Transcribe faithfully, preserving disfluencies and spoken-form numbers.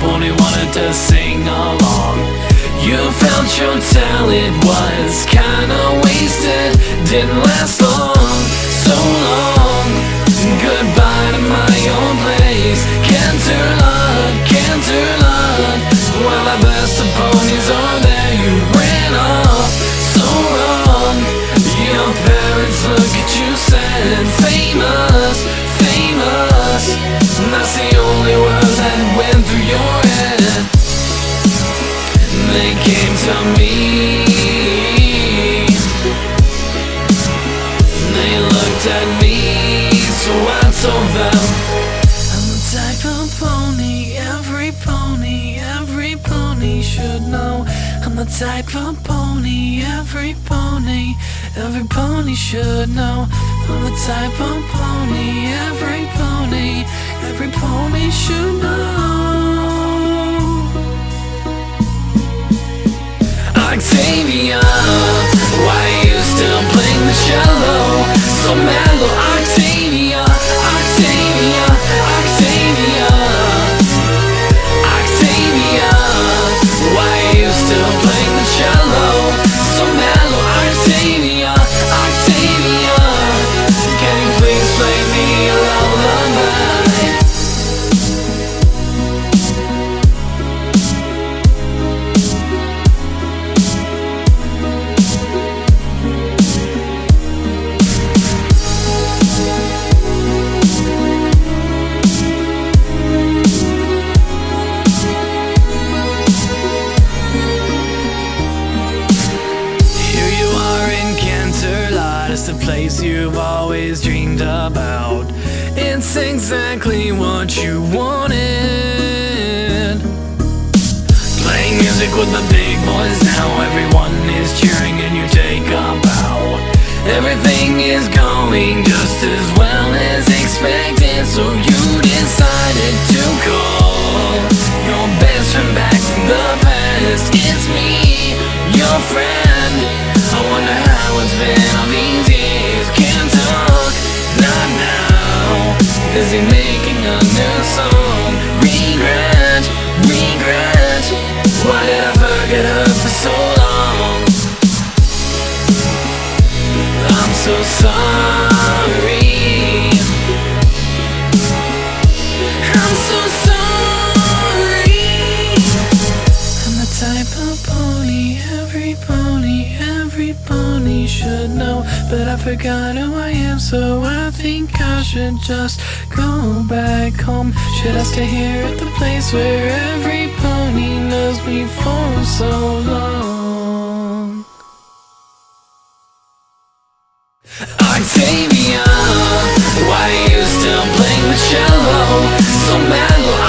only wanted to sing along. You felt your talent was kinda wasted, didn't last long, so long. Goodbye to my own place. Canter luck, canter luck. Well, the best of ponies are there. You ran off so wrong. Your parents look at you sad. Famous, famous. That's the only word that went through your head. They came to me. They looked at me, so I told them I'm the type of pony every pony, every pony should know. I'm the type of pony every pony, every pony should know. I'm the type of pony every pony, every pony should know. Octavia, why are you still playing the cello? So mellow, Octavia, Octavia, Octavia, Octavia, why are you still playing the cello? So mellow, Octavia, Octavia, can you please play me a lullaby? It's the place you've always dreamed about. It's exactly what you wanted. Playing music with the big boys now. Everyone is cheering and you take a bow. Everything is going just as well as expected, so you decided to call your best friend back from the past. It's me, your friend. I wonder how it's been all these years. Can't talk, not now. Busy making a new song. Regret, regret. Why did I forget her for so long? I'm so sorry. I'm so sorry. I'm the type of pony every pony, every pony should know. But I forgot who I am, so I think I should just go back home. Should I stay here at the place where every pony knows me for so long? Octavia, why are you still playing the cello? So mellow,